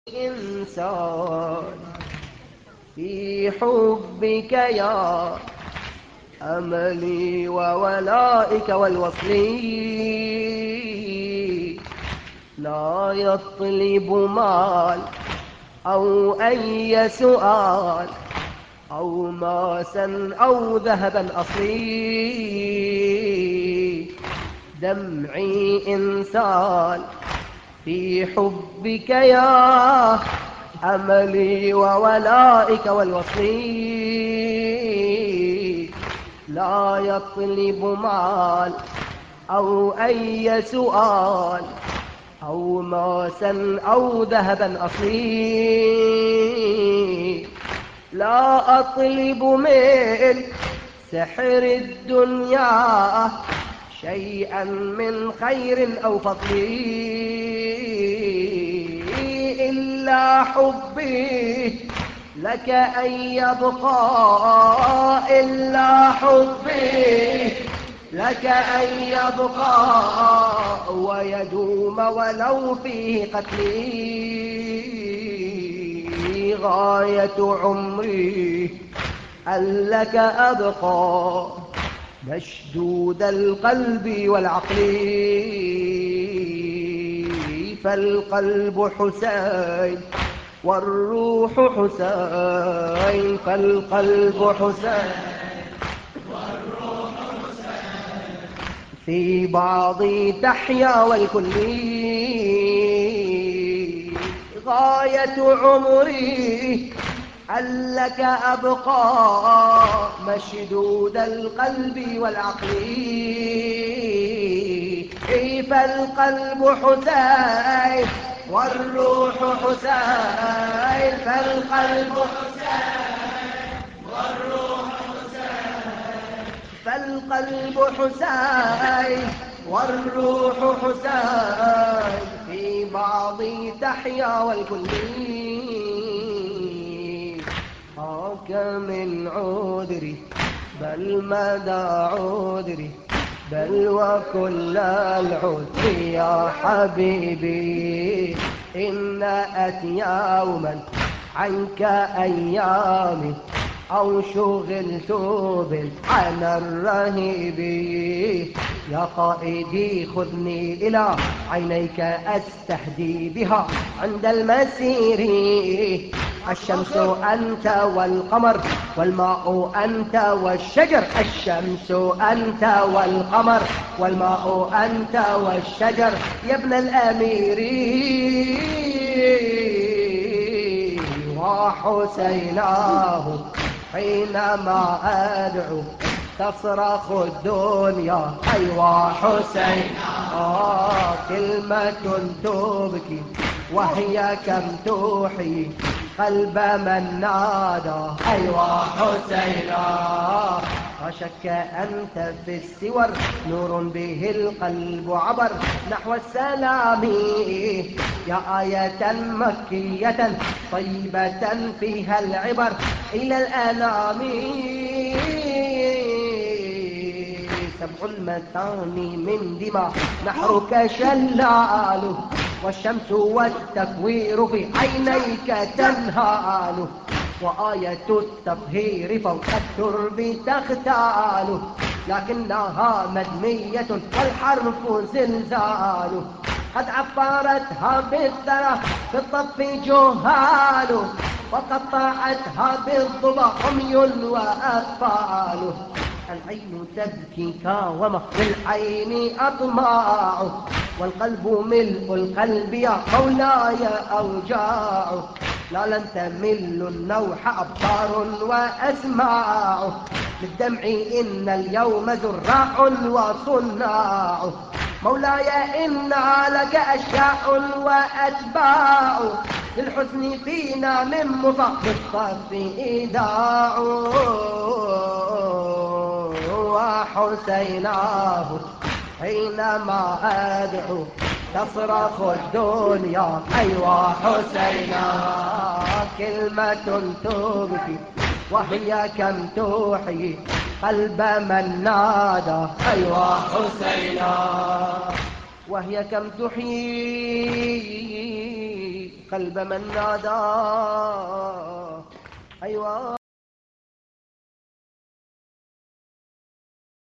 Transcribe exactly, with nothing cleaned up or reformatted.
إنسان في حبك يا أملي وولائك والوصلي، لا يطلب مال أو أي سؤال أو ماسا أو ذهبا أصلي، دمعي إنسان في حبك يا أملي وولائك والوصلي، لا يطلب مال أو أي سؤال أو ماسا أو ذهبا أصلي، لا أطلب من سحر الدنيا شيئا من خير أو فضل إلا حبي لك أن يبقى، إلا حبي لك أن يبقى ويدوم ولو فيه قتلي، غاية عمري أن لك أبقى مشدود القلب والعقل، فالقلب حسين والروح حسين، فالقلب حسين والروح حسين، في بعضي تحيا والكل غاية عمري هل لك أبقى مشدود القلب والعقل، فالقلب حسين والروح حسين، فالقلب حسين والروح حسين، فالقلب حسين والروح حسين، في بعضي تحيا والكل هاك من عذري بل مدى عذري بل وكل العذر يا حبيبي، إن أتي يوما عنك أيامي أو شغلت بالحنى الرهيب، يا قائدي خذني إلى عينيك أستهدي بها عند المسير، الشمس أنت والقمر والماء أنت والشجر، الشمس أنت والقمر والماء أنت والشجر يا ابن الأمير، وحسيناه حينما أدعو تصرخ الدنيا، أيوا حسين آه كلمة تبكي وهي كم توحي قلب من نادى، أيوا حسين آه وشك أنت في السور نور به القلب عبر نحو السلام، يا آية مكية طيبة فيها العبر إلى الأنام، سبع المثاني من دماء نحرك شلاله، والشمس والتكوير في عينيك تنهال، وآية التطهير فوق الترب تختال، لكنها مدنية والحرف زلزال، قد عفرتها بالثرى في الطف جهال، وقطعتها بالضبا عمي وأطفال، العين تبكيك ومخ العين أطماع، والقلب ملء القلب يا مولاي أوجاع، لا لن تمل النوح أبصار وأسماع، للدمع إن اليوم زراع وصناع، مولاي إنا لك أشياء وأتباع، للحزن فينا من مصاب الصف إيداع، وحسيناه حينما أدعو تصرخ الدنيا، أيوا حسينا كلمة تبكي وهي كم توحي قلب من نادى، أيوا حسينا وهي كم تحيي قلب من ناداه. أيوة